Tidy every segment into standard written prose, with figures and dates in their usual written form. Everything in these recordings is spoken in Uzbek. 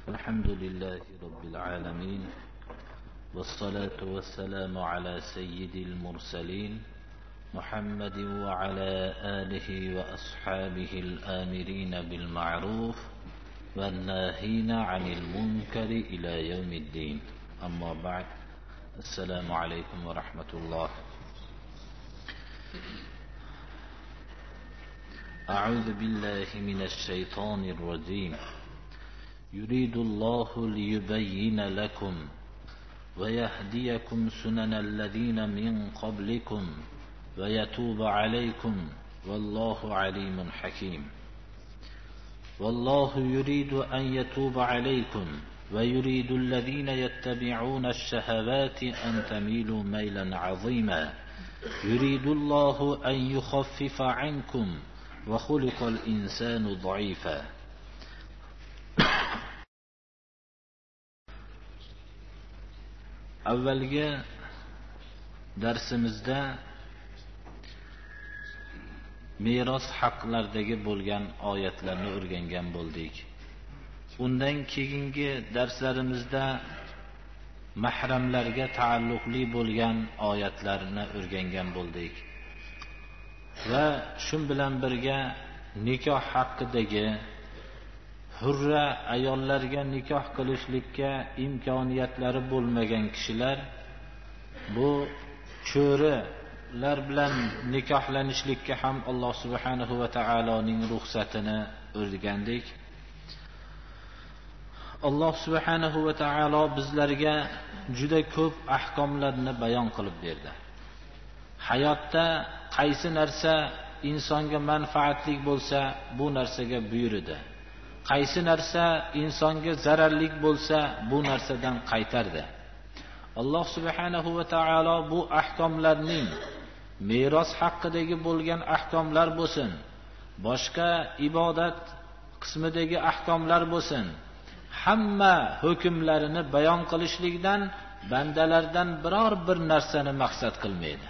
الحمد لله رب العالمين، والصلاة والسلام على سيد المرسلين محمد وعلى آله وأصحابه الآمرين بالمعروف والناهين عن المنكر إلى يوم الدين. أما بعد، السلام عليكم ورحمة الله. أعوذ بالله من الشيطان الرجيم. يريد الله ليبين لكم ويهديكم سنن الذين من قبلكم ويتوب عليكم والله عليم حكيم. والله يريد أن يتوب عليكم ويريد الذين يتبعون الشهوات أن تميلوا ميلا عظيما. يريد الله أن يخفف عنكم وخلق الإنسان ضعيفا. Avvalgi darsimizda meros haqlaridagi bo'lgan oyatlarni o'rgangan bo'ldik. Undan keyingi darslarimizda mahramlarga taalluqli bo'lgan oyatlarni o'rgangan bo'ldik. Va shu bilan birga nikoh haqidagi hurra ayollarga nikoh qilishlikka imkoniyatlari bo'lmagan kishilar bu cho'rilar bilan nikohlanishlikka ham Alloh subhanahu va taoloning ruxsatini o'rgandik. Alloh subhanahu va taolo bizlarga juda ko'p ahkomlarni bayon qilib berdi. Hayotda qaysi narsa insonga manfaatli bo'lsa, bu narsaga buyurdi. Qaysi narsa insonga zararli bo'lsa, bu narsadan qaytardi. Alloh subhanahu va taolo bu ahkomlarning meros haqidagi bo'lgan ahkomlar bo'lsin, boshqa ibodat qismidagi ahkomlar bo'lsin, hamma hukmlarini bayon qilishlikdan bandalardan biror bir narsani maqsad qilmaydi.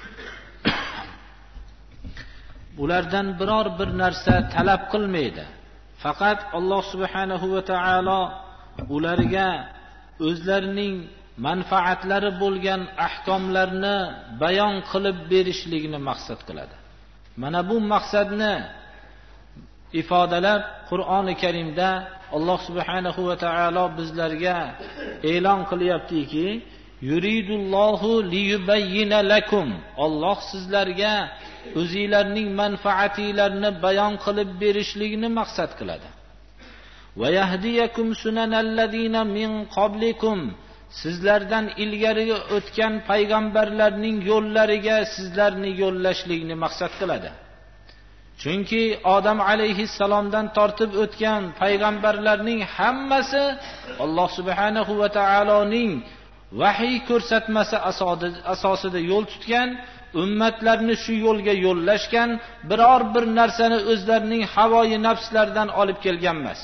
Ulardan biror bir narsa talab qilmaydi. Faqat Alloh subhanahu va taolo ularga o'zlarining manfaatlari bo'lgan ahkomlarni bayon qilib berishligini maqsad qiladi. Mana bu maqsadni ifodalab Qur'oni Karimda Alloh subhanahu va taolo bizlarga e'lon qilyaptiki, yuridullohu liyubayyina lakum. Alloh sizlarga o'zingizlarning manfaatlarini bayon qilib berishlikni maqsad qiladi. Va yahdiyakum sunanallazina min qablikum. Sizlardan ilgari o'tgan payg'ambarlarning yo'llariga sizlarni yo'llashlikni maqsad qiladi. Chunki Odam alayhissalomdan tortib o'tgan payg'ambarlarning hammasi Alloh subhanahu va taoloning vahiy ko'rsatmasi asosida yo'l tutgan, ummatlarni shu yo'lga yo'llashgan, biror bir narsani o'zlarining havoyi nafslaridan olib kelgan emas.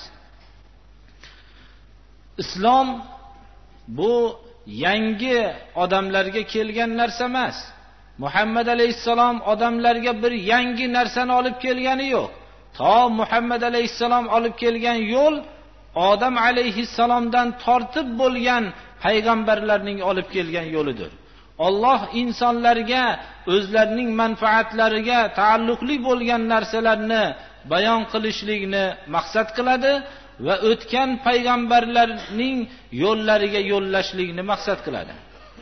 Islom bu yangi odamlarga kelgan narsa emas. Muhammad alayhissalom odamlarga bir yangi narsani olib kelgani yo'q. To Muhammad alayhissalom olib kelgan yo'l Odam alayhissalomdan tortib bo'lgan payg'ambarlarning olib kelgan yo'lidir. Alloh insonlarga o'zlarining manfaatlariga taalluqli bo'lgan narsalarni bayon qilishlikni maqsad qiladi va o'tgan payg'ambarlarning yo'llariga yo'llashlikni maqsad qiladi.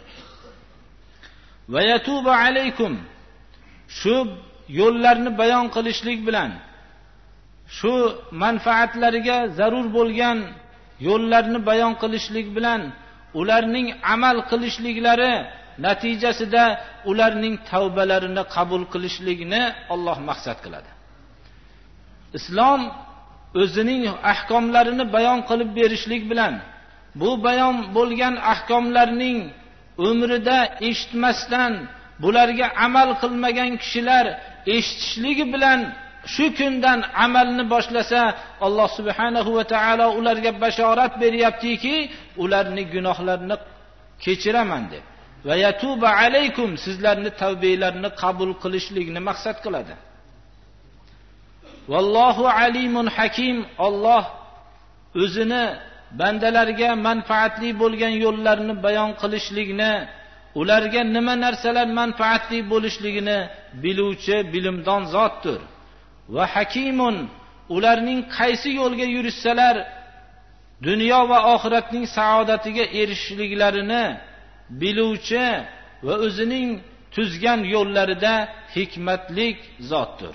Va yatuba alaykum. Shu yo'llarni bayon qilishlik bilan, shu manfaatlariga zarur bo'lgan yo'llarni bayon qilishlik bilan ularning amal qilishliklari natijasida ularning tavbalarini qabul qilishlikni Alloh maqsad qiladi. Islom o'zining ahkomlarini bayon qilib berishlik bilan bu bayon bo'lgan ahkomlarning umrida eshitmasdan bularga amal qilmagan kishilar eshitishligi bilan shu kundan amalni boshlasa, Alloh subhanahu va taolo ularga bashorat beryaptiki, ularning gunohlarini kechiraman deb. Va yatuba alaykum, sizlarning tavbalaringizni qabul qilishlikni maqsad qiladi. Vallohu alimun hakim. Alloh o'zini bandalarga manfaatli bo'lgan yo'llarni bayon qilishlikni, ularga nima narsalar manfaatli bo'lishligini biluvchi, bilimdon zotdir. Va hakimun, ularning qaysi yo'lga yurishsalar dunyo va oxiratning saodatiga erishishliklarini biluvchi va o'zining tuzgan yo'llarida hikmatlik zotdir.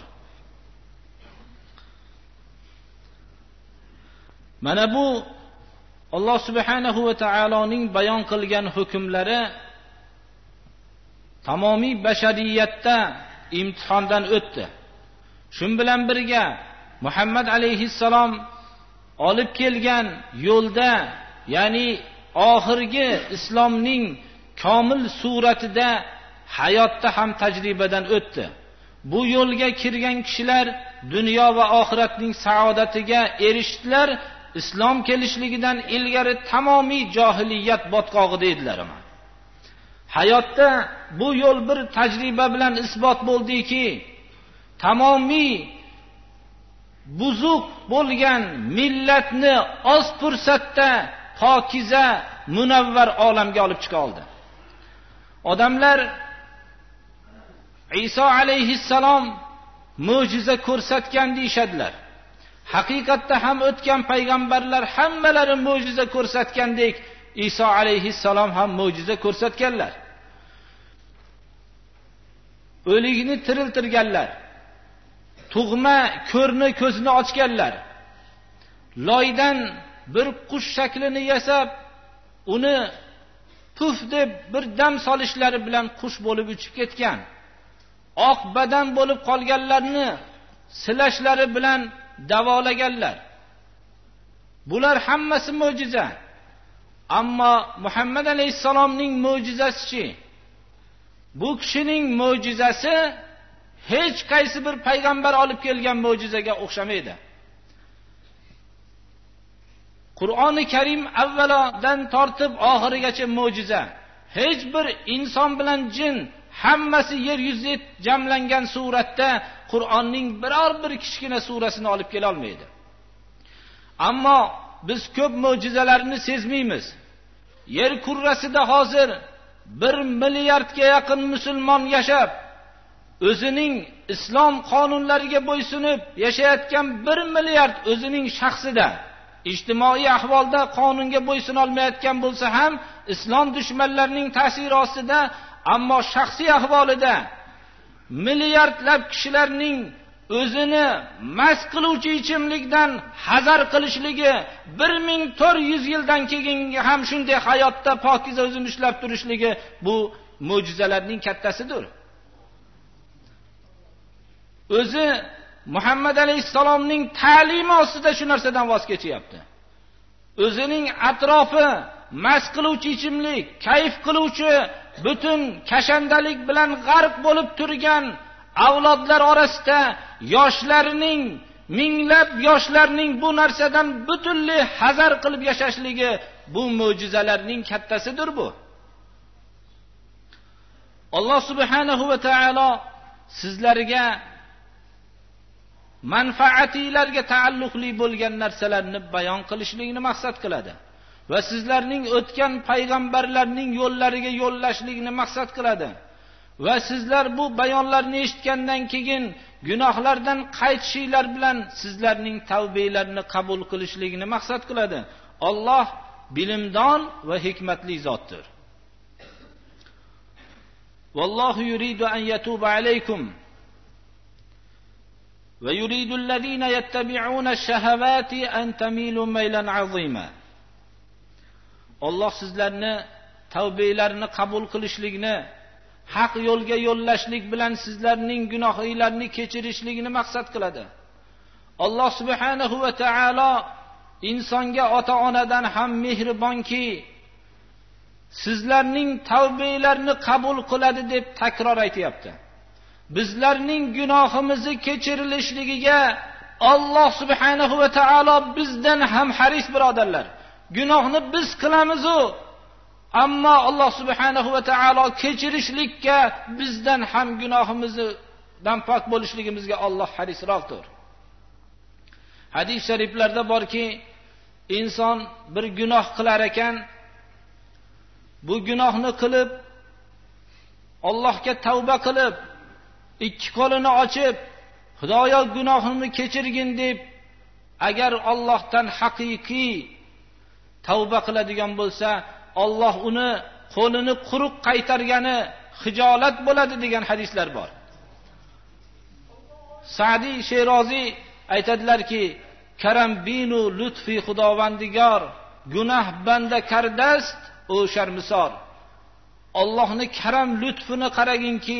Mana bu Alloh subhanahu va taoloning bayon qilgan hukmlari tamomiy bashariyatda imtihondan o'tdi. Shun bilan birga Muhammad alayhissalom olib kelgan yo'lda, ya'ni oxirgi islomning komil suratida hayotda ham tajribadan o'tdi. Bu yo'lga kirgan kishilar dunyo va oxiratning saodatiga erishdilar. Islom kelishligidan ilgari tamomiy johiliyat botqog'ida edilar. Hayotda bu yo'l bir tajriba bilan isbot bo'ldiki, tamomiy buzuq bo'lgan millatni oz fursatda pokiza, munavvar olamga olib chiqa oldi. Odamlar Iso alayhissalom mo'jiza ko'rsatgan deyshadilar. Haqiqatda ham o'tgan payg'ambarlar hammalari mo'jiza ko'rsatgandek, Iso alayhissalom ham mo'jiza ko'rsatganlar. O'likni tiriltirganlar. Tug'ma ko'rni ko'zini ochganlar. Loydan bir qush shaklini yasab, uni puf deb bir dam solishlari bilan qush bo'lib uchib ketgan. Oq badan bo'lib qolganlarni silashlari bilan davolaganlar. Bular hammasi mo'jiza. Ammo Muhammad alayhissalomning mo'jizasi-chi? Bu kishining mo'jizasi hech qaysi bir payg'ambar olib kelgan mo'jizaga o'xshamaydi. Qur'oni Karim avvalodan tortib oxirigacha mo'jiza. Hech bir inson bilan jin hammasi yer yuzida jamlangan suratda Qur'onning biror bir kichkina surasini olib kela olmaydi. Ammo biz ko'p mo'jizalarni sezmaymiz. Yer kurrasida hozir 1 milliardga yaqin musulmon yashab, o'zining islom qonunlariga bo'ysunib yashayotgan 1 milliard o'zining shaxsida ijtimoiy ahvolda qonunga bo'ysuna olmayotgan bo'lsa ham islom dushmanlarining ta'siri ostida, ammo shaxsiy ahvolida milliardlab kishilarning o'zini mast qiluvchi ichimlikdan hazar qilishligi 1400 yildan keyin ham shunday hayotda pokiza o'zini ushlab turishligi bu mo'jizalarning kattasidir. O'zi Muhammad alayhissalomning ta'limi ostida shu narsadan voz kechyapti. O'zining atrofi mast qiluvchi ichimlik, kayf qiluvchi, butun kashandalik bilan g'arq bo'lib turgan avlodlar orasida yoshlarning, minglab yoshlarning bu narsadan butunlay hazar qilib yashashligi bu mo'jizalarning kattasidir bu. Alloh subhanahu va taolo sizlarga manfaatilarga taalluqli bo'lgan narsalarni bayon qilishlikni maqsad qiladi va sizlarning o'tgan payg'ambarlarning yo'llariga yo'llashlikni maqsad qiladi va sizlar bu bayonlarni eshitgandan keyin gunohlardan qaytishinglar bilan sizlarning tavbalaringizni qabul qilishligini maqsad qiladi. Alloh bilimdon va hikmatli zotdir. Vallohu yuridu an yatuba alaykum va yuridu allazina yattabi'una ash-shahawati an tamilu maylan 'azima. Alloh sizlarni tavbalarini qabul qilishlikni, haq yo'lga yo'llashlik bilan sizlarning gunohlaringizni kechirishligini maqsad qiladi. Alloh subhanahu va taolo insonga ota-onadan ham mehribonki, sizlarning tavbalarini qabul qiladi deb takror aytayapti. Bizlarning gunohimizni kechirilishligiga Alloh subhanahu va taolo bizdan ham haris birodarlar. Gunohni biz qilamiz-u, ammo Alloh subhanahu va taolo kechirishlikka bizdan ham gunohimizdan pok bo'lishligimizga Alloh harisroqdir. Hadis shariflarda borki, inson bir gunoh qilar ekan, bu gunohni qilib Allohga tavba qilib, ikki qo'lini ochib, Xudoyo gunohimni kechirgin deb, agar Allohdan haqiqiy tavba qiladigan bo'lsa, Alloh uni qo'lini quruq qaytargani xijolat bo'ladi degan hadislar bor. Sa'di Sherozi aytadilarki, karam binu lutfi Xudovandigor, gunoh banda kardast o sharmisor. Allohning karam lutfini qaraginki,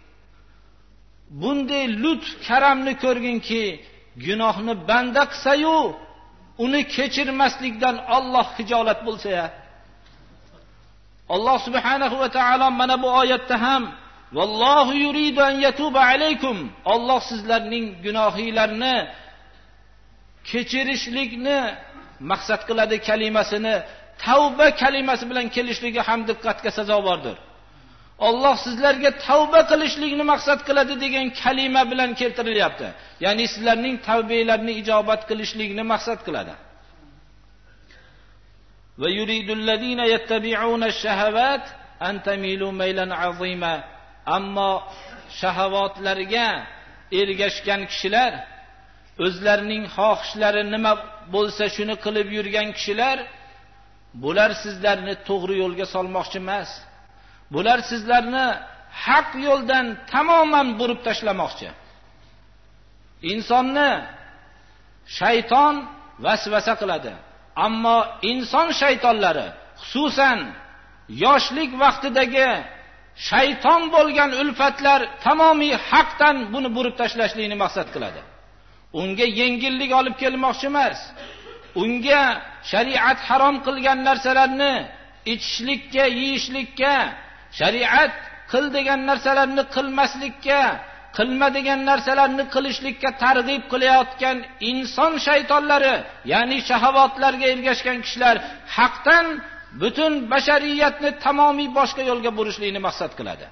bunday lutf karamni ko'rginki, gunohni banda qilsa-yu, uni kechirmaslikdan Alloh xijolat bo'lsa-ya. Alloh subhanahu va taolo mana bu oyatda ham vallohu yuridu an yatuba alaykum, Alloh sizlarning gunohinglarni kechirishlikni maqsad qiladi kalimasini tavba kalimasi bilan kelishligi ham diqqatga sazovordir. Alloh sizlarga tavba qilishlikni maqsad qiladi degan kalima bilan keltirilyapti. Ya'ni sizlarning tavbalarini ijobat qilishlikni maqsad qiladi. Va yuridul ladina yattabi'una ash-shahawat an tamilu maylan 'azima. Ammo shahovatlarga ergashgan kishilar, o'zlarining xohishlari nima bo'lsa shuni qilib yurgan kishilar, bular sizlarni to'g'ri yo'lga solmoqchi emas. Bular sizlarni haq yo'ldan tamoman burib tashlamoqchi. Insonni shayton vasvasa qiladi. Ammo inson shaytonlari, xususan yoshlik vaqtidagi shayton bo'lgan ulfatlar tamomiy haqdan buni burib tashlashlikni maqsad qiladi. Unga yengillik olib kelmoqchi emas. Unga shariat harom qilgan narsalarni ichishlikka, yeyishlikka, shariat qil degan narsalarni qilmaslikka, qilma degan narsalarni qilishlikka targ'ib qilayotgan inson shaytonlari, ya'ni shahovatlarga ergashgan kishilar haqdan butun bashariyatni tamomiy boshqa yo'lga burishlikni maqsad qiladi.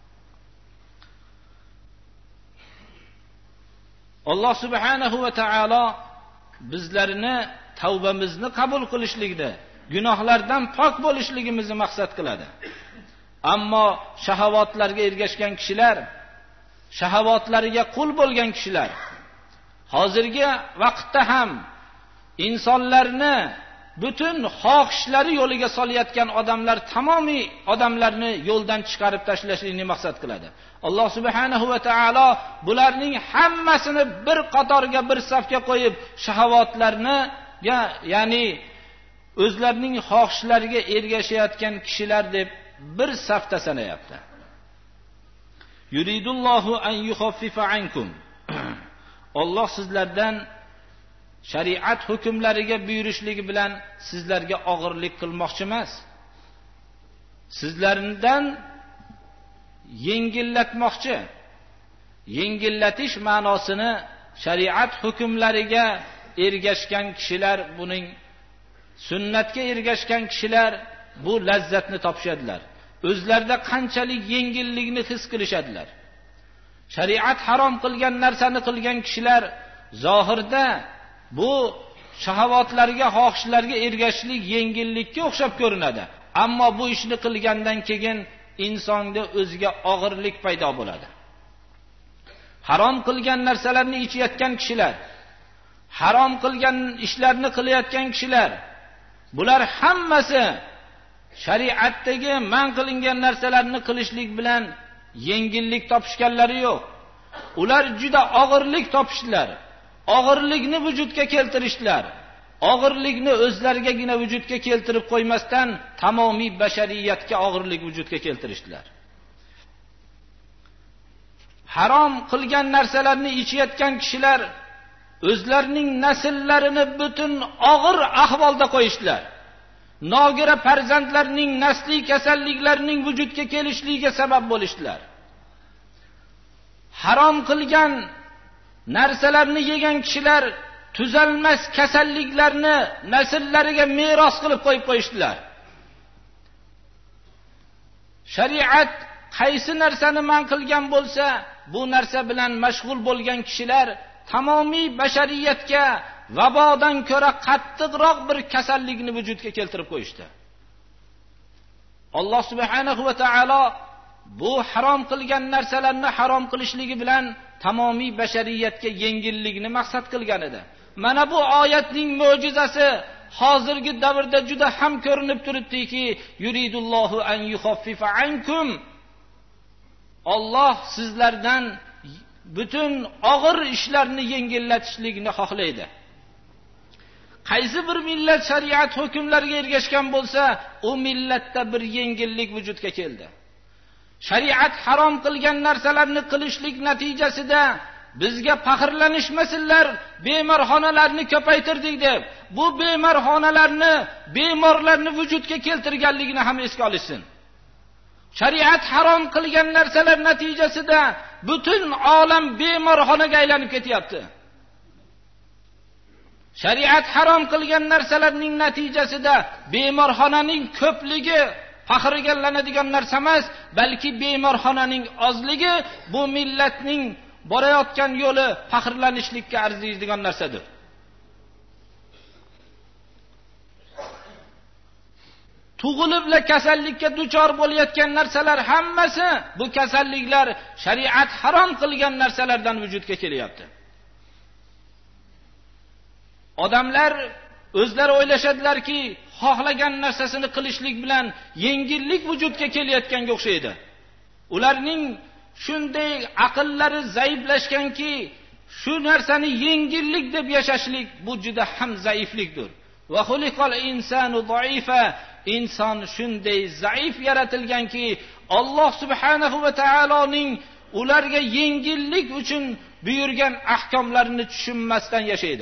Alloh subhanahu va taolo bizlarni tavbamizni qabul qilishlikni, gunohlardan pok bo'lishligimizni maqsad qiladi. Ammo shahovatlarga ergashgan kishilar, shahovatlariga qul bo'lgan kishilar, hozirgi vaqtda ham insonlarni butun xohishlari yo'liga solayotgan odamlar tamomiy odamlarni yo'ldan chiqarib tashlashlikni maqsad qiladi. Alloh subhanahu va taolo bularning hammasini bir qatorga, bir safga qo'yib, shahovatlarni, ya'ni o'zlarining xohishlariga ergashayotgan kishilar deb bir safda sanayapti. Yuridullohu an yukhaffifa ankum. Alloh sizlardan shariat hukmlariga buyurishligi bilan sizlarga og'irlik qilmoqchi emas. Sizlardan yengillatmoqchi. Yengillatish ma'nosini shariat hukmlariga ergashgan kishilar, buning sunnatga ergashgan kishilar bu lazzatni topishadilar. O'zlarida qanchalik yengillikni his qilishadilar. Shariat harom qilgan narsani qilgan kishilar zohirda bu shahovatlarga, xohishlarga ergashishlik yengillikka o'xshab ko'rinadi. Ammo bu ishni qilgandan keyin insonda o'ziga og'irlik paydo bo'ladi. Harom qilgan narsalarni ichayotgan kishilar, harom qilgan ishlarni qilayotgan kishilar, bular hammasi shariatdagi man qilingan narsalarni qilishlik bilan yengillik topishganlari yo'q. Ular juda og'irlik topishdilar. Og'irlikni vujudga keltirishdilar. Og'irlikni o'zlarigagina vujudga keltirib qo'ymasdan tamomiy bashariyatga og'irlik vujudga keltirishdilar. Harom qilgan narsalarni ichayotgan kishilar o'zlarining naslarini butun og'ir ahvolda qo'yishdilar. Nogira farzandlarining nasli kasalliklarining vujudga kelishligiga sabab bo'lishdilar. Harom qilgan narsalarni yegan kishilar tuzalmas kasalliklarni nasllariga meros qilib qo'yib qo'yishdilar. Shariat qaysi narsani man qilgan bo'lsa, bu narsa bilan mashg'ul bo'lgan kishilar tamomiy bashariyatga vabodan ko'ra qattiqroq bir kasallikni vujudga keltirib qo'yishdi. Alloh subhanahu va taolo bu harom qilgan narsalarni harom qilishligi bilan tamomiy bashariyatga yengillikni maqsad qilgan edi. Mana bu oyatning mo'jizasi hozirgi davrda juda ham ko'rinib turibdiki, yuridullohu an yukhaffifa ankum. Alloh sizlardan butun og'ir ishlarni yengillatishlikni xohlaydi. Qaysi bir millat shariat hukmlariga ergashgan bo'lsa, u millatda bir yengillik vujudga keldi. Shariat harom qilgan narsalarni qilishlik natijasida bizga faxrlanishmasinlar, bemorxonalarni ko'paytirdik deb. Bu bemorxonalarni, bemorlarni vujudga keltirganligini ham esga olishsin. Shariat harom qilgan narsalar natijasida butun olam bemorxonaga aylanib ketyapti. Shariat harom qilgan narsalarning natijasida bemorxonaning ko'pligi faxrlanadigan narsa emas, balki bemorxonaning ozligi bu millatning borayotgan yo'li faxrlanishlikka arziydigan narsadir. Tug'ilibla kasallikka duchor bo'layotgan narsalar hammasi bu kasalliklar shariat harom qilgan narsalardan vujudga kelyapti. Odamlar o'zlari o'ylashadilarki, xohlagan narsasini qilishlik bilan yengillik vujudga kelayotganga o'xshaydi. Ularning shunday aqllari zaiflashganki, shu narsani yengillik deb yashashlik bu juda ham zaiflikdir. Va xuliqal insanu zoifa, inson shunday zaif yaratilganki, Alloh subhanahu va taoloning ularga yengillik uchun buyurgan ahkomlarini tushunmasdan yashaydi.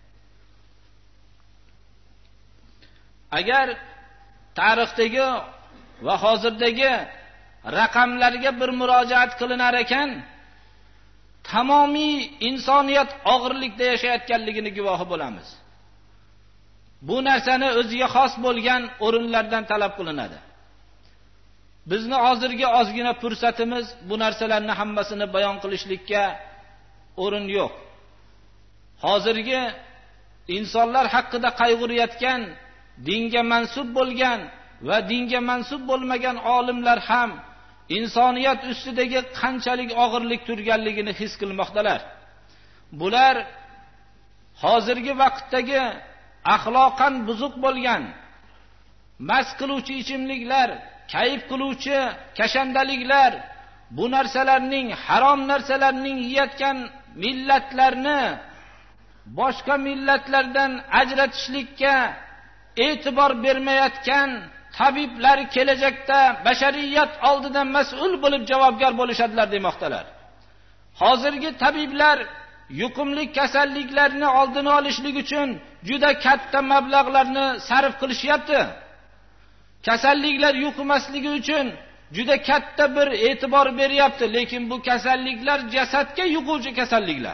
Agar tarixdagi va hozirdagi raqamlarga bir murojaat qilinar ekan, tamomiy insoniyat og'irlikda yashayotganligini guvohi bo'lamiz. Bu narsani o'ziga xos bo'lgan o'rinlardan talab qilinadi. Bizni hozirgi ozgina fursatimiz bu narsalarni hammasini bayon qilishlikka o'rin yo'q. Hozirgi insonlar haqida qayg'urayotgan, dinga mansub bo'lgan va dinga mansub bo'lmagan olimlar ham insoniyat ustidagi qanchalik og'irlik turganligini his qilmoqdalar. Bular hozirgi vaqtdagi axloqan buzuq bo'lgan, mast qiluvchi ichimliklar, kayf qiluvchi kashandaliklar, bu narsalarning, harom narsalarning yeyotgan millatlarni boshqa millatlardan ajratishlikka e'tibor bermayotgan tabiblar kelajakda bashariyat oldida mas'ul bo'lib javobgar bo'lishadilar demoqdalar. Hozirgi tabiblar yuqumli kasalliklarni oldini olishlik uchun juda katta mablag'larni sarf qilishyapti. Kasalliklar yuqmasligi uchun juda katta bir e'tibor beryapti, lekin bu kasalliklar jasadga yuquvchi kasalliklar.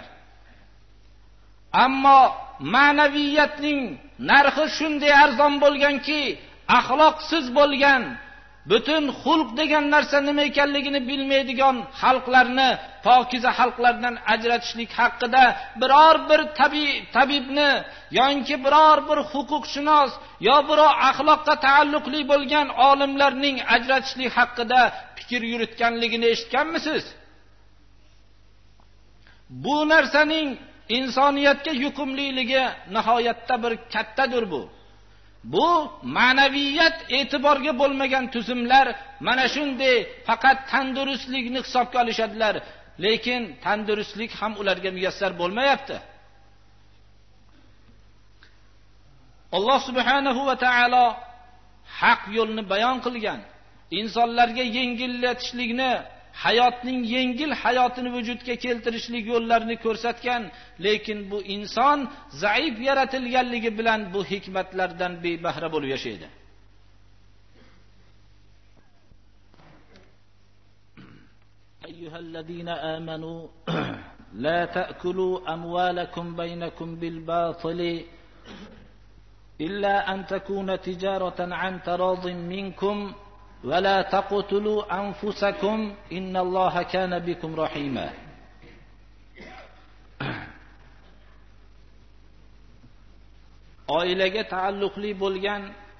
Ammo ma'naviyatning narxi shunday arzon bo'lganki, axloqsiz bo'lgan, butun xulq degan narsa nima ekanligini bilmaydigan xalqlarni pokiza xalqlardan ajratishlik haqida biror bir tabibni yoki biror bir huquqshunos yo biror axloqqa taalluqli bo'lgan olimlarning ajratishlik haqida fikr yuritganligini eshitganmisiz? Bu narsaning insoniyatga yuqumliligi nihoyatda bir kattadir bu. Bu ma'naviyat e'tiborga bo'lmagan tuzumlar mana shunday faqat tandurustlikni hisobga olishadilar, lekin tandurustlik ham ularga muyassar bo'lmayapti. Alloh subhanahu va taolo haq yo'lni bayon qilgan, insonlarga yengillatishlikni, hayotning yengil hayotini vujudga keltirishlik yo'llarini ko'rsatgan, lekin bu inson zaif yaratilganligi bilan bu hikmatlardan bebahra bo'lib yashaydi. Ayyuhallazina amanu la ta'kulu amwalakum baynakum bil batili illa an takuna tijaratan an taradin minkum ولا تقتلوا أنفسكم إن الله كان بكم رحيما. oilaga taalluqli bo'lgan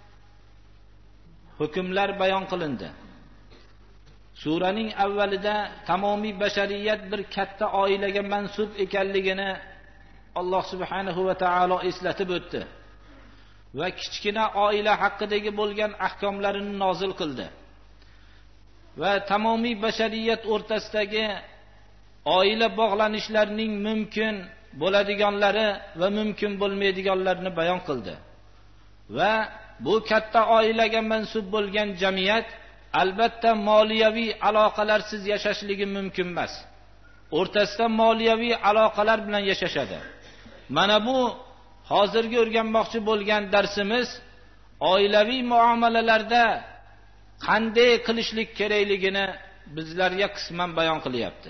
hukmlar bayon qilindi. Suraning avvalida tamomiy bashariyat bir katta oilaga mansub ekanligini Alloh subhanahu va taolo eslatib o'tdi va kichkina oila haqidagi bo'lgan ahkomlarini nozil qildi. Va tamomiy bashariyat o'rtasidagi oila bog'lanishlarining mumkin bo'ladiganlari va mumkin bo'lmaydiganlarini bayon qildi. Va bu katta oilaga mansub bo'lgan jamiyat albatta moliyaviy aloqalarsiz yashashligi mumkin emas. O'rtasida moliyaviy aloqalar bilan yashashadi. Mana bu hozirgi o'rganmoqchi bo'lgan darsimiz oilaviy muomalalarda qanday qilishlik kerakligini bizlarga qisman bayon qilyapti.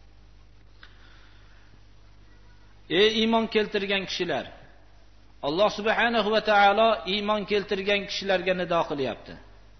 Ey iymon keltirgan kishilar, Alloh subhanahu va taolo iymon keltirgan kishilarga nido qilyapti.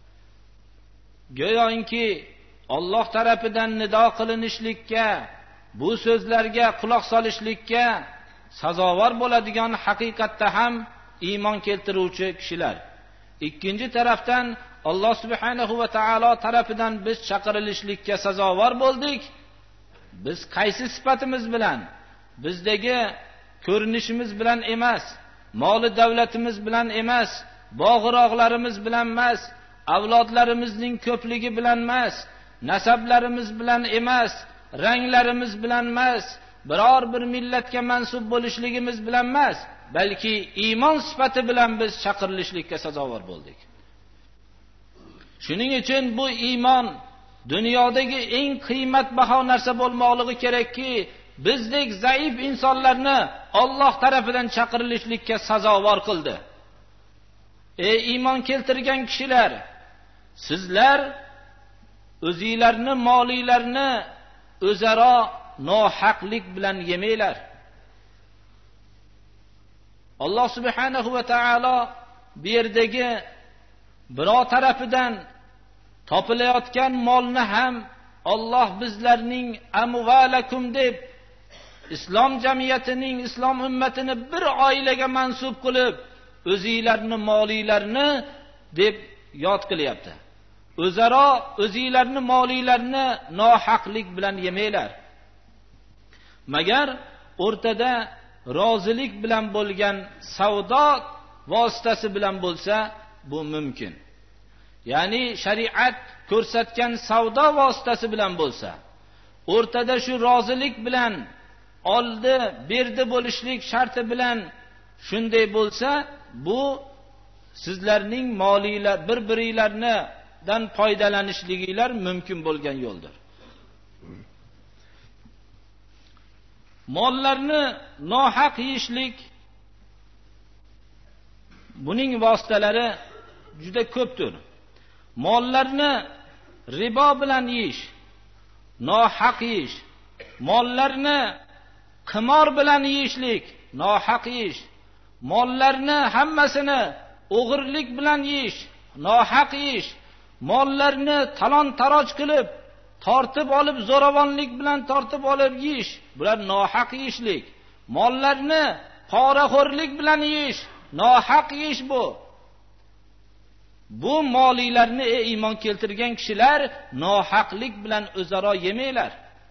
Go'yoki Alloh tarafidan nido qilinishlikka, bu so'zlarga quloq solishlikka sazovor bo'ladigan haqiqatda ham iymon keltiruvchi kishilar. Ikkinchi tarafdan Alloh subhanahu va taolo tarafidan biz chaqirilishlikka sazovor bo'ldik. Biz qaysi sifatimiz bilan, bizdagi ko'rinishimiz bilan emas, moli davlatimiz bilan emas, bog'iroqlarimiz bilan emas, avlodlarimizning ko'pligi bilan emas, nasablarimiz bilan emas, ranglarimiz bilan emas, biror bir millatga mansub bo'lishligimiz bilan emas, balki iymon sifati bilan biz chaqirilishlikka sazovor bo'ldik. Shuning uchun bu iymon dunyodagi eng qiymatbaho narsa bo'lmoqligi kerakki, bizdek zaif insonlarni Alloh tarafidan chaqirilishlikka sazovor qildi. Ey iymon keltirgan kishilar, sizlar o'zingizlarni molinglarni o'zaro nohaqlik bilan yemanglar. Alloh subhanahu va taolo bu yerdagi biror tarafidan topilayotgan molni ham Alloh bizlarning amvalakum deb islom jamiyatining, islom ummatini bir oilaga mansub qilib, o'zingizlarni molinglarni deb yod qilyapti. O'zaro o'zingizlarni molinglarni nohaqlik bilan yemanglar. Magar o'rtada rozilik bilan bo'lgan savdo vositasi bilan bo'lsa, bu mumkin. Ya'ni shariat ko'rsatgan savdo vositasi bilan bo'lsa, o'rtada shu rozilik bilan oldi, berdi bo'lishlik sharti bilan shunday bo'lsa, bu sizlarning molinglar bir-biringlardan foydalanishliginglar mumkin bo'lgan yo'ldir. Mollarni nohaq yeyishlik, buning vositalari juda ko'pdir. Mollarni ribo bilan yeyish, nohaq yeyish, mollarni qimor bilan yeyishlik, nohaq yeyish, mollarni hammasini o'g'irlik bilan yeyish, nohaq yeyish, mollarni talon-taroj qilib, tortib olib zo'ravonlik bilan tortib olib yeyish, bular nohaq yeyishlik. Mollarni poraxo'rlik bilan yeyish, nohaq yeyish bu. Bu molinglarni ey iymon keltirgan kishilar nohaqlik bilan o'zaro yemanglar.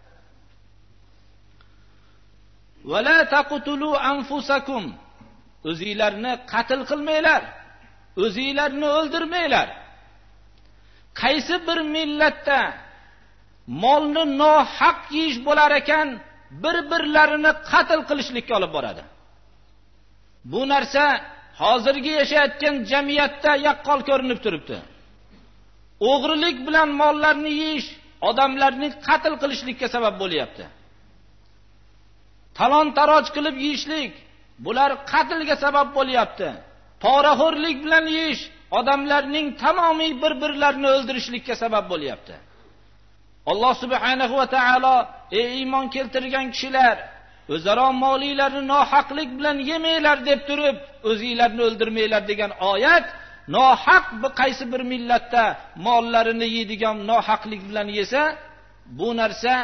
Va la taqtulu anfusakum. O'zingizlarni qatl qilmanglar. O'zingizlarni o'ldirmanglar. Qaysi bir millatda molni nohaq yeyish bo'lar ekan, bir-birlarini qatl qilishlikka olib boradi. Bu narsa hozirgi yashayotgan jamiyatda yaqqol ko'rinib turibdi. O'g'rilik bilan mollarni yeyish odamlarni qatl qilishlikka sabab bo'lyapti. Talon-taroj qilib yeyishlik bular qatlga sabab bo'lyapti. Poraxo'rlik bilan yeyish odamlarning tamomiy bir-birlarini o'ldirishlikka sabab bo'lyapti. Alloh subhanahu va taolo ey iymon keltirgan kishilar, o'zaro molinglarni nohaqlik bilan yemanglar deb turib, o'zingizlarni o'ldirmanglar degan oyat nohaq qaysi bir millatda mollarini yeydigan nohaqlik bilan yesa, bu narsa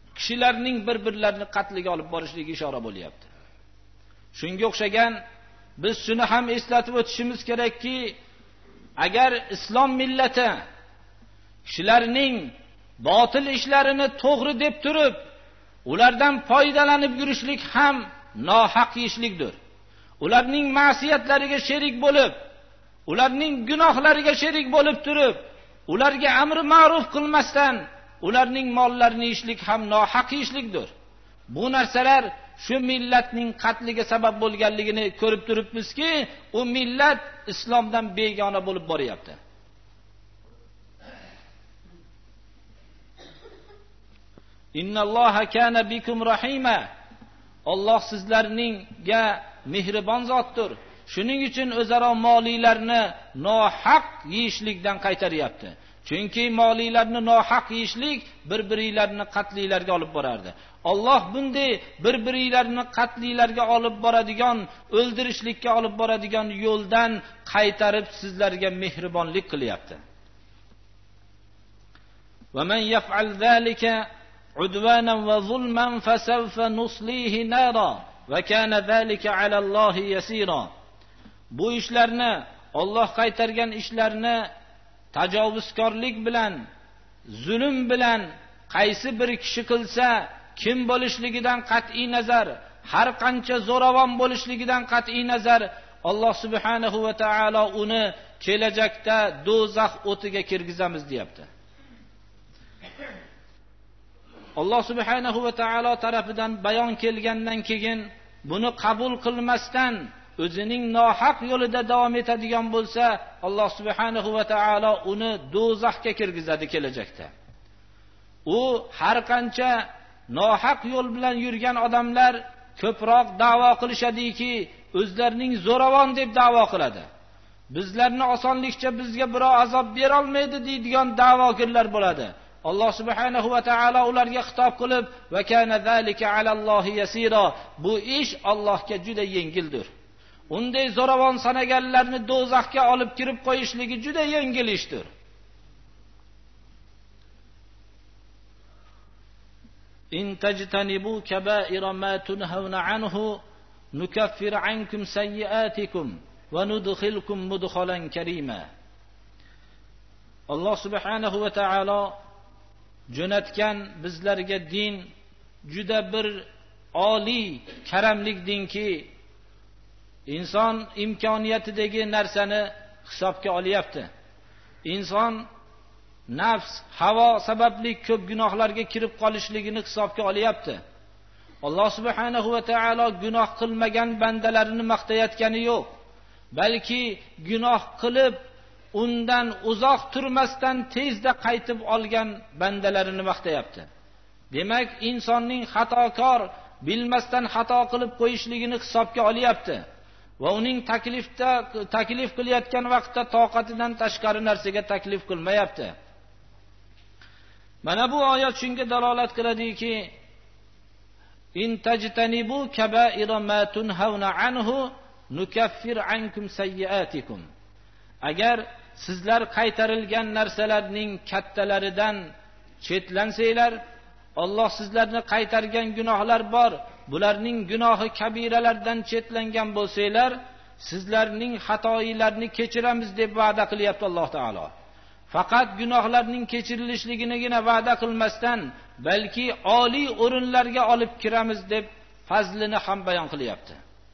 kishilarning bir-birlarini qatliga olib borishiga ishora bo'lyapti. Shunga o'xshagan biz shuni ham eslatib o'tishimiz kerakki, agar islom millati kishilarning botil ishlarini to'g'ri deb turib, ulardan foydalanib yurishlik ham nohaq ishlikdir. Ularning ma'siyatlariga sherik bo'lib, ularning gunohlariga sherik bo'lib turib, ularga amr ma'ruf qilmasdan ularning mollarini yeyishlik ham nohaq ishlikdir. Bu narsalar shu millatning qatliga sabab bo'lganligini ko'rib turibmizki, u millat islomdan begona bo'lib boryapti. Innalloha kana bikum rahima. Alloh sizlarningga mehribon zotdir. Shuning uchun o'zaro moliylarni nohaq yeyishlikdan qaytaryapti. Chunki moliylarni nohaq yeyishlik bir-birlarini qatlilarga olib borardi. Alloh bunday bir-birlarini qatlilarga olib boradigan, o'ldirishlikka olib boradigan yo'ldan qaytarib sizlarga mehribonlik qilyapti. Va man yaf'al zalika udwanan va zulman fasawfa nuslihi nara va kana zalika 'ala Allohi yasira. Bu ishlarni, Alloh qaytargan ishlarni tajovuzkorlik bilan, zulm bilan qaysi bir kishi qilsa, kim bo'lishligidan qat'iy nazar, har qancha zo'ravon bo'lishligidan qat'iy nazar, Alloh subhanahu va taolo uni kelajakda do'zax o'tiga kirgizamiz deyapti. Alloh subhanahu va taolo tarafidan bayon kelgandan keyin buni qabul qilmasdan o'zining nohaq yo'lida davom etadigan bo'lsa, Alloh subhanahu va taolo uni do'zaxga kirgizadi kelajakda. U har qancha nohaq yo'l bilan yurgan odamlar ko'proq da'vo qilishadiki, o'zlarining zo'ravon deb da'vo qiladi. Bizlarni osonlikcha bizga biror azob bera olmaydi deydigan da'vogirlar bo'ladi. Alloh subhanahu va taolo ularga xitob qilib, va kana zalika 'ala Allohi yasira. Bu ish Allohga juda yengildir. Unday zo'ravon sanaganlarni do'zaxga olib kirib qo'yishligi juda yengil ishdir. In tajtanibu kaba'ira ma tunhauna anhu nukaffir ankum sayyi'atikum va nudkhilkum mudkhalan karima. Alloh subhanahu va taolo jo'natgan bizlarga din juda bir oliy karamlik dinki, inson imkoniyatidagi narsani hisobga olyapti. Inson nafs, havo sababli ko'p gunohlarga kirib qolishligini hisobga olyapti. Alloh subhanahu va taolo gunoh qilmagan bandalarini maqtayotgani yo'q, balki gunoh qilib undan uzoq turmasdan tezda qaytib olgan bandalarini maqtayapti. Demak, insonning xatokor, bilmasdan xato qilib qo'yishligini hisobga olyapti. Va uning taklif qilayotgan vaqtda toqatidan tashqari narsaga taklif qilmayapti. Mana bu oyat shunga dalolat qiladiki, in tajtanibu kaba'ira ma tunhauna anhu nukaffir ankum sayyi'atikum. Agar sizlar qaytarilgan narsalarning kattalaridan chetlansanglar, Alloh sizlarni qaytargan gunohlar bor. Bularning gunohi kabiralardan chetlangan bo'lsanglar, sizlarning xatoylarni kechiramiz deb va'da qilyapti Alloh taolo. Faqat gunohlarning kechirilishligini va'da qilmasdan, balki oliy o'rinlarga olib kiramiz deb fazlini ham bayon qilyapti.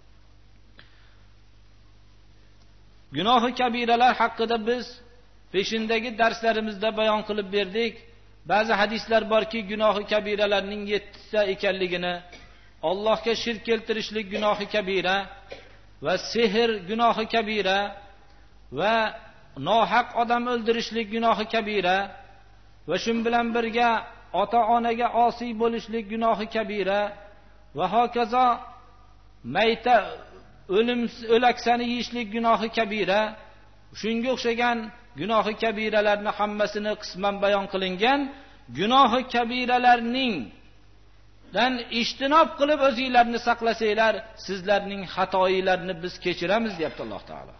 Gunohi kabiralar haqida biz peshindagi darslarimizda bayon qilib berdik. Ba'zi hadislar borki, gunohi kabiralarning 7 ta ekanligini, Allohga shirk keltirishlik gunohi kabira va sehr gunohi kabira va nohaq odam o'ldirishlik gunohi kabira va shun bilan birga ota-onaga osiy bo'lishlik gunohi kabira va hokazo mayta o'laksani yeyishlik gunohi kabira, shunga o'xshagan gunohi kabiralarni hammasini qisman bayon qilingan. Gunohi kabiralarning dan ijtinob qilib o'zingizlarni saqlasanglar, sizlarning xatoyinglarni biz kechiramiz deyapti Alloh taolo.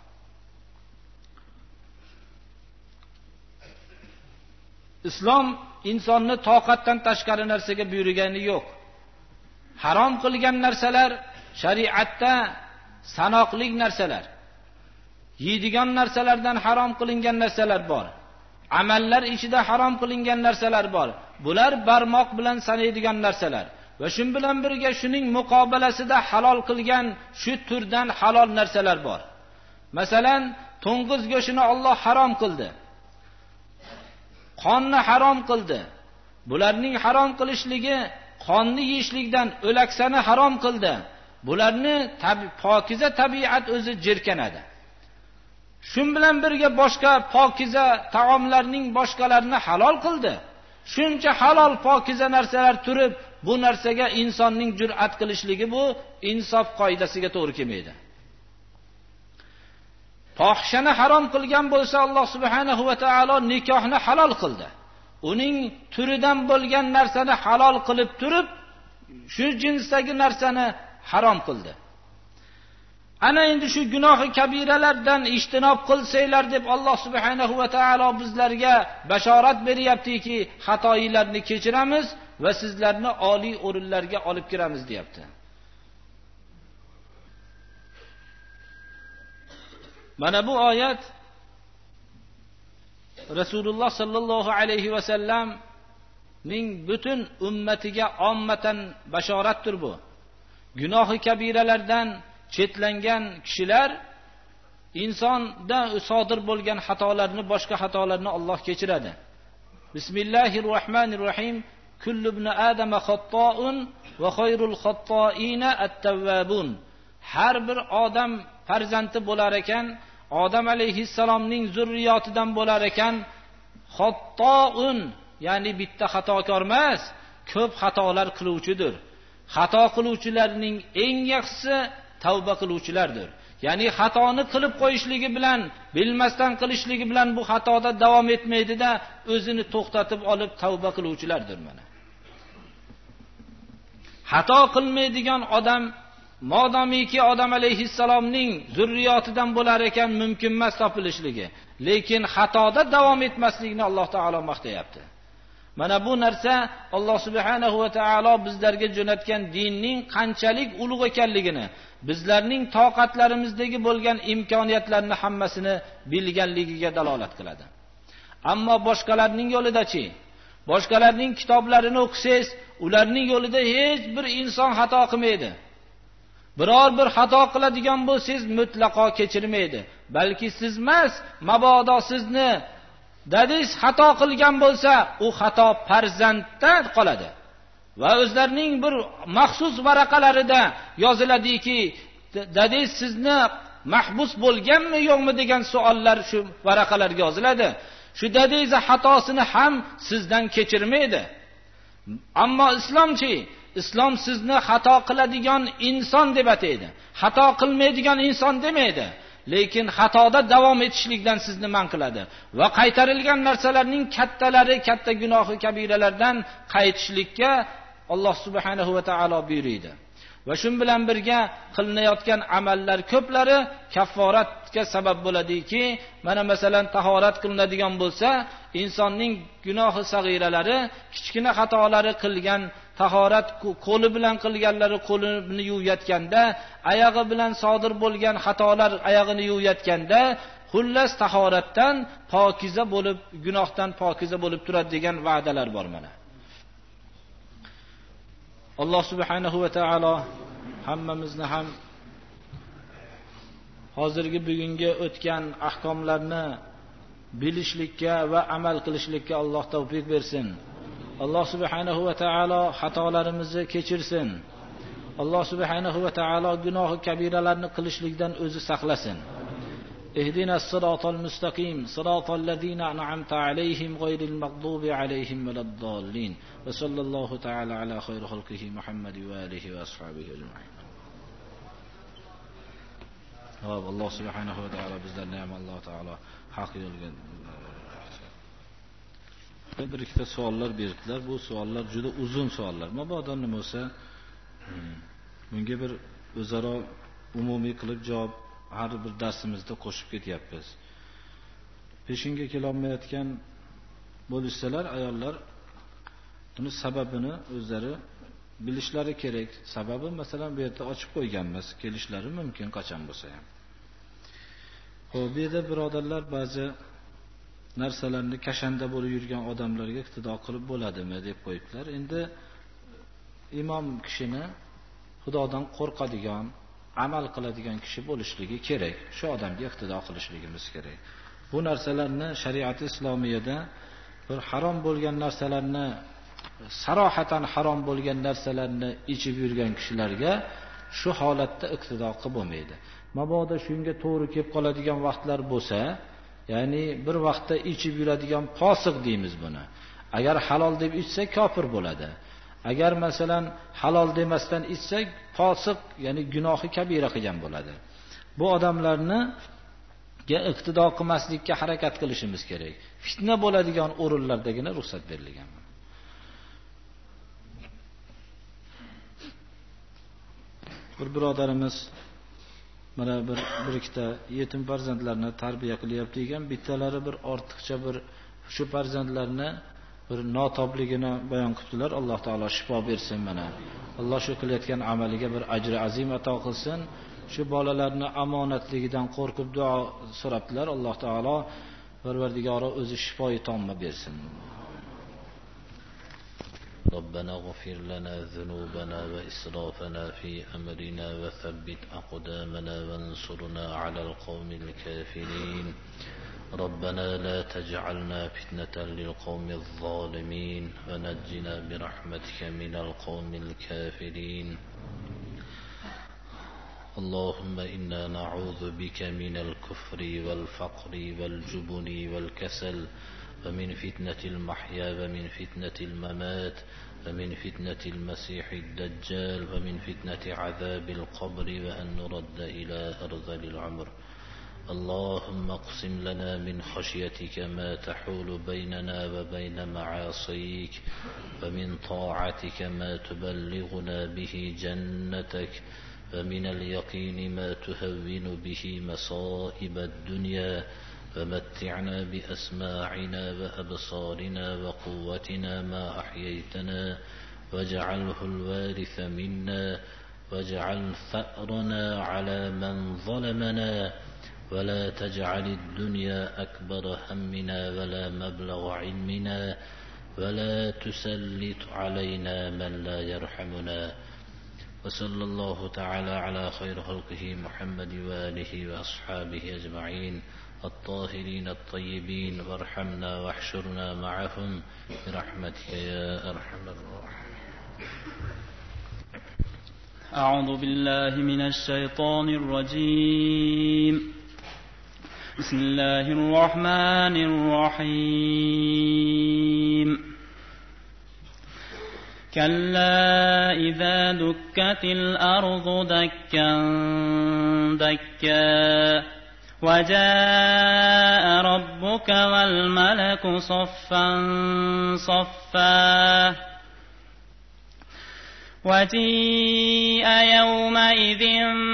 Islom insonni toqatdan tashqari narsaga buyurgani yo'q. Harom qilgan narsalar shariatda sanoqli narsalar. Yeydigan narsalardan harom qilingan narsalar bor. Amallar ichida harom qilingan narsalar bor. Bular barmoq bilan sanaydigan narsalar. Va shun bilan birga shuning muqobalasida halol qilgan shu turdan halol narsalar bor. Masalan, to'ng'iz go'shini Alloh harom qildi. Qonni harom qildi. Bularning harom qilishligi qonni yeyishlikdan o'laksani harom qildi. Bularni pokiza tabiat o'zi jirkanadi. Shun bilan birga boshqa pokiza taomlarning boshqalarini halol qildi. Shuncha halol pokiza narsalar turib, bu narsaga insonning jur'at qilishligi bu insof qoidasiga to'g'ri kelmaydi. Fohishani harom qilgan bo'lsa Alloh subhanahu va taolo nikohni halol qildi. Uning turidan bo'lgan narsani halol qilib turib, shu jinsdagi narsani harom qildi. Ana endi shu gunohi kabiralardan ijtinob qilsanglar deb Alloh subhanahu va taolo bizlarga bashorat beryaptiki, xatoyilarni kechiramiz va sizlarni oliy o'rinlarga olib kiramiz deyapti. Mana bu oyat Rasululloh sallallohu alayhi va sallamning butun ummatiga ommatan bashoratdir bu. Gunohi kabiralardan chetlangan kishilar insonda sodir bo'lgan xatolarni, boshqa xatolarni Alloh kechiradi. Bismillahirrohmanirrohim. Kullu ibn adama xatta'un va khayrul xatta'ina at-tawwabun. Har bir odam farzandi bo'lar ekan, Odam alayhissalomning zurriyotidan bo'lar ekan, xatta'un, ya'ni bitta xatokor emas, ko'p xatolar qiluvchidir. Xato qiluvchilarning eng yaxshisi tavba qiluvchilardir. Ya'ni xatoni qilib qo'yishligi bilan, bilmasdan qilishligi bilan bu xatoda davom etmaydi-da, o'zini to'xtatib olib tavba qiluvchilardir mana. Xato qilmaydigan odam modomiki Odam alayhissalomning zurriyotidan bo'lar ekan mumkin emas topilishligi, lekin xatoda davom etmasligini Alloh taolo maqtayapti. Mana bu narsa Alloh subhanahu va taolo bizlarga jo'natgan dinning qanchalik ulug' ekanligini, bizlarning toqatlarimizdagi bo'lgan imkoniyatlarni hammasini bilganligiga dalolat qiladi. Ammo boshqalarning yo'lidachi, boshqalarning kitoblarini o'qisangiz, ularning yo'lida hech bir inson xato qilmaydi. Biror bir xato qiladigan bo'lsangiz mutlaqo kechirmaydi. Balki siz emas, mabodo sizni dadingiz xato qilgan bo'lsa, u xato farzandda qoladi. Va o'zlarining bir maxsus varaqalarida yoziladiki, dadingiz sizni mahbus bo'lganmi yo'qmi degan savollar shu varaqalarga yoziladi. Shu dadingiz xatosini ham sizdan kechirmaydi. Ammo islomchi, islom sizni xato qiladigan inson deb ataydi. Xato qilmaydigan inson demaydi. Lekin xatoda davom etishlikdan sizni man qiladi va qaytarilgan narsalarning kattalari, katta gunohi kabiralardan qaytishlikka Alloh subhanahu va taolo buyurdi. Va shun bilan birga qilinayotgan amallar ko'plari kafforatga sabab bo'ladiki, mana masalan tahorat qilinadigan bo'lsa, insonning gunohi sag'iralari, kichkina xatolari qilgan tahorat qo'li bilan qilganlari qo'lini yuvayotganda, oyog'i bilan sodir bo'lgan xatolar oyog'ini yuvayotganda, xullas tahoratdan pokiza bo'lib, gunohdan pokiza bo'lib turadi degan va'dalar bor mana. Alloh subhanahu va taolo hammamizni ham hozirgi bugungi o'tgan ahkomlarni bilishlikka va amal qilishlikka Alloh tavfiq bersin. Alloh subhanahu va taolo xatolarimizni kechirsin. Alloh subhanahu va taolo gunohi kabiralarni qilishlikdan o'zi saqlasin. اهدنا الصراط المستقيم صراط الذين أنعمت عليهم غير المغضوب عليهم ولا الضالين وصلى الله تعالى على خير خلقه محمد وآله وأصحابه أجمعين. الله سبحانه وتعالى bizlarni ham Alloh taolo haq yo'lga bir ikkita savollar berdilar. Bu savollar juda uzun savollar. Mabodo nima bo'lsa, bunga bir o'zaro umumiy qilib javob har bir darsimizda qo'shib ketyapmiz. Peshinga kelolmayotgan bo'lsalar ayollar buni sababini o'zlari bilishlari kerak. Sababi masalan bu yerda ochib qo'yganmiz, kelishlari mumkin qachon bo'lsa ham. Xo'p, bu yerda birodarlar ba'zi narsalarni kashanda bo'lib yurgan odamlarga iqtido qilib bo'ladimi deb qo'yiblar. Endi imom kishini Xudodan qo'rqadigan, amal qiladigan kishi bo'lishligi kerak. Shu odamga iqtido qilishligimiz kerak. Bu narsalarni shariat islomiyada bir harom bo'lgan narsalarni, sarohatan harom bo'lgan narsalarni ichib yurgan kishilarga shu holatda iqtido qilib bo'lmaydi. Mabodo shunga to'g'ri kelib qoladigan vaqtlar bo'lsa, ya'ni bir vaqtda ichib yuradigan fosiq deymiz buni. Agar halol deb ichsa kofir bo'ladi. Agar masalan halol demasdan ichsa fosiq, ya'ni gunohi kabira qilgan bo'ladi. Bu odamlarni iqtido qilmaslikka harakat qilishimiz kerak. Fitna bo'ladigan o'rinlardagina ruxsat berilgan. Bir birodarimiz mana bir ikkita yetim farzandlarni tarbiya qilyapti ekan, bittalari bir ortiqcha bir shu farzandlarni bir notobligini bayon qildilar. Alloh taolo shifo bersin mana. Alloh shu qilayotgan amaliga bir ajri azim ato qilsin. Shu bolalarni omonatligidan qo'rqib duo so'rabdilar. Alloh taolo Parvardigori o'zi shifoi tomma bersin. ربنا اغفر لنا ذنوبنا وإسرافنا في أمرنا وثبت أقدامنا وانصرنا على القوم الكافرين ربنا لا تجعلنا فتنة للقوم الظالمين ونجنا برحمتك من القوم الكافرين اللهم إنا نعوذ بك من الكفر والفقر والجبن والكسل ومن فتنة المحيا ومن فتنة الممات ومن فتنة المسيح الدجال ومن فتنة عذاب القبر وأن نرد إلى أرذل العمر اللهم اقسم لنا من خشيتك ما تحول بيننا وبين معاصيك ومن طاعتك ما تبلغنا به جنتك ومن اليقين ما تهون به مصائب الدنيا ومتعنا بأسماعنا وأبصارنا وقوتنا ما أحييتنا واجعله الوارث منا واجعل ثأرنا على من ظلمنا ولا تجعل الدنيا أكبر همنا ولا مبلغ علمنا ولا تسلط علينا من لا يرحمنا وصلى الله تعالى على خير خلقه محمد وآله وأصحابه أجمعين الطاهرين الطيبين وارحمنا واحشرنا معهم برحمتك يا أرحم الراحمين. أعوذ بالله من الشيطان الرجيم. بسم الله الرحمن الرحيم. كلا إذا دكت الأرض دكا دكا وجاء ربك والملك صفا صفا وجيء يومئذ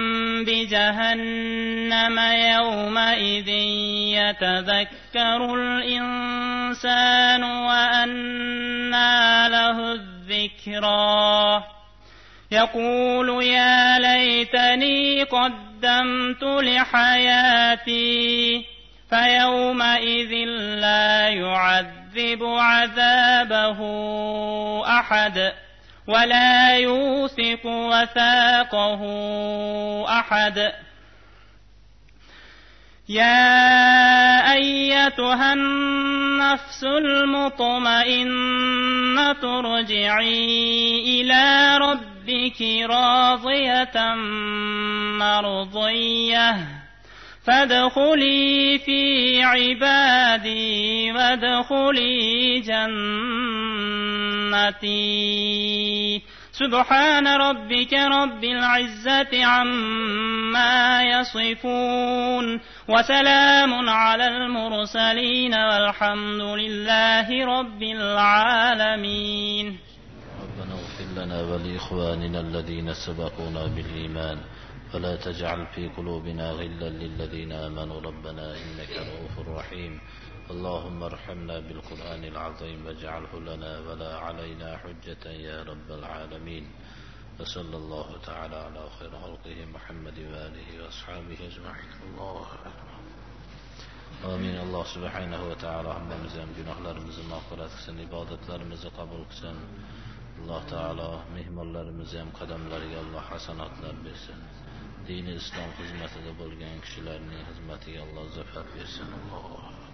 بجهنم يومئذ يتذكر الإنسان وأنى له الذكرى يقول يا ليتني قدمت لحياتي فيومئذ لا يعذب عذابه أحد ولا يوثق وثاقه أحد. يا أيتها النفس المطمئنة ارجعي إلى ربك راضية مرضية فادخلي في عبادي وادخلي جنتي. سبحان ربك رب العزة عما يصفون وسلام على المرسلين والحمد لله رب العالمين. ربنا اغفر لنا ولإخواننا الذين سبقونا بالإيمان ولا تجعل في قلوبنا غلا للذين آمنوا ربنا إنك رؤوف رحيم. اللهم ارحمنا بالقرآن العظيم واجعله لنا ولا علينا حجة يا رب العالمين. وصلى الله تعالى على خير خلقه محمد وآله وأصحابه أجمعين. الله أكبر. آمين. Allah subhanahu wa ta'ala hammamizga gunohlarimizni mag'firat qilsin, ibodatlarimizni qabul qilsin. Alloh taolo mehmonlarimizni ham qadamlariga Alloh hasanatlar bersin. Dini islom xizmatida bo'lgan kishilarning xizmatiga Alloh zafar bersin. Alloh